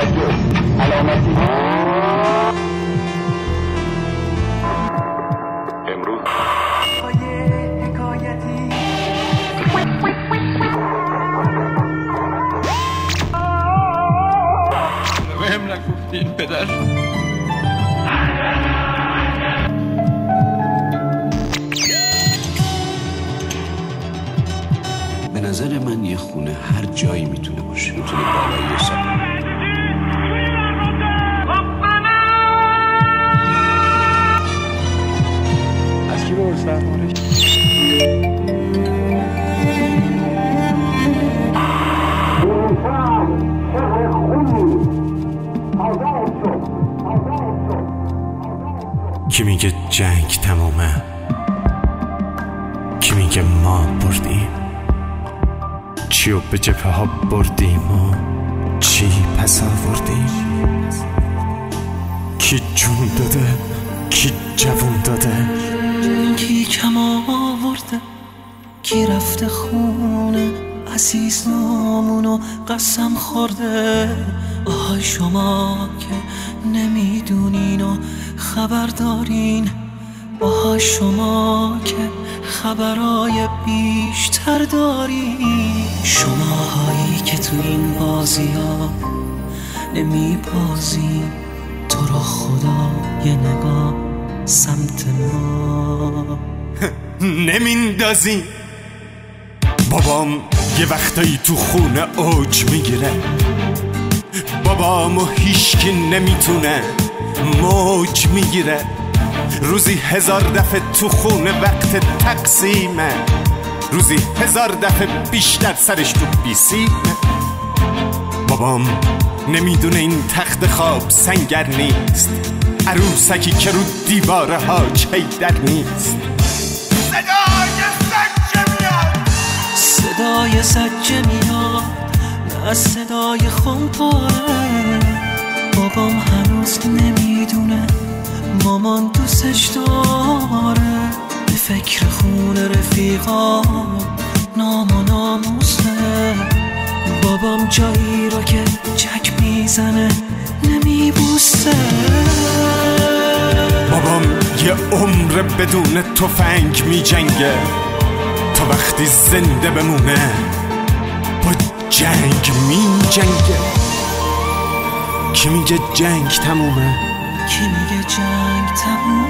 علامتی امروز بهم نگفتین پدر. به نظر من یه خونه هر جایی میتونه باشه، میتونه بالای سر. از کی بپرسم آرش؟ کی میگه جنگ تمومه؟ کی میگه ما بردیم؟ چیو به جبهه ها بردیم و چی پس آوردیم؟ کی جون داده؟ کی جوون داده؟ کی کم آورده؟ کی رفته خونه عزیز نامونو قسم خورده؟ آهای شما که نمیدونین و خبر دارین، آهای شما که خبرای بیشتر دارین، شماهایی که تو این بازی ها نمی بازین، تو رو خدا یه نگاه سمت ما نمیندازی. بابام یه وقتایی تو خونه اوج میگیره، بابامو هیچکی نمیتونه موج میگیره، روزی 1000 دفعه تو خونه وقت تقسیمه، روزی 1000 دفعه بیشتر سرش تو بیسیمه. بابام نمیدونه این تخت خواب سنگر نیست، عروسکی که رو دیواره ها چیدر نیست. صدای زجه میاد، نه صدای خونپاره. بابام هنوز نمیدونه مامان دوستش داره، به فکر خونه رفیقا نام و ناموسه. بابام جایی رو که چک میزنه نمیبوسه. بابام یه عمر بدون تفنگ میجنگه تا وقتی زنده بمونه با جنگ میجنگه. کی میگه جنگ تمومه؟ کی میگه جنگ تمومه؟